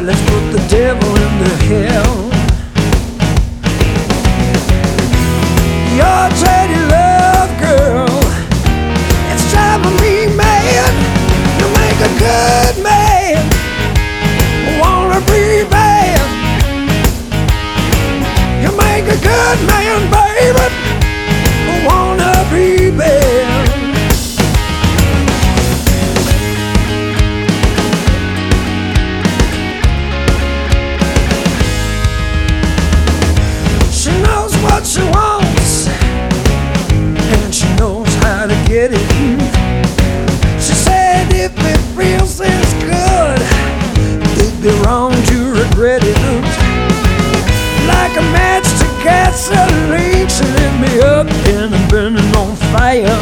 let's put the devil into hell. Your dirty love, girl, it's driving me mad. You make a good man wanna be bad. You make a good man, baby, wanna be bad. She knows what she wants, and she knows how to get it. She said if it feels this good, it'd be wrong to regret it. Like a match to gasoline, she lit me up and I'm burning on fire.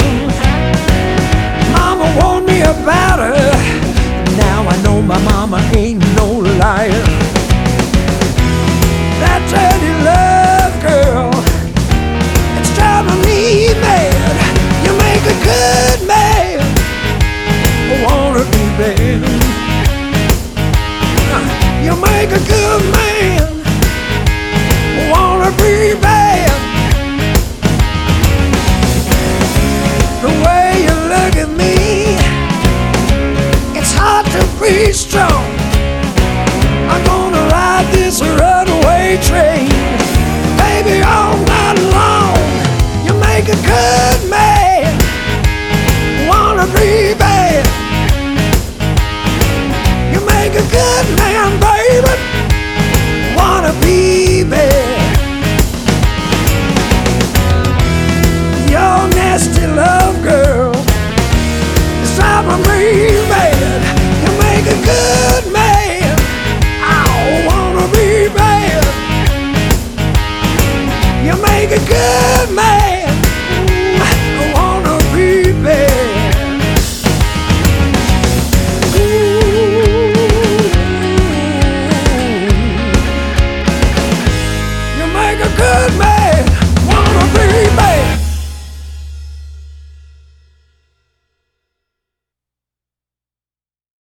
Mama warned me about her, now I know my mama ain't no liar. That dirty love, girl, it's driving me mad. You make a good man wanna be bad. You make a good man wanna be bad. The way you look at me, it's hard to be strong. I'm gonna ride this runaway train.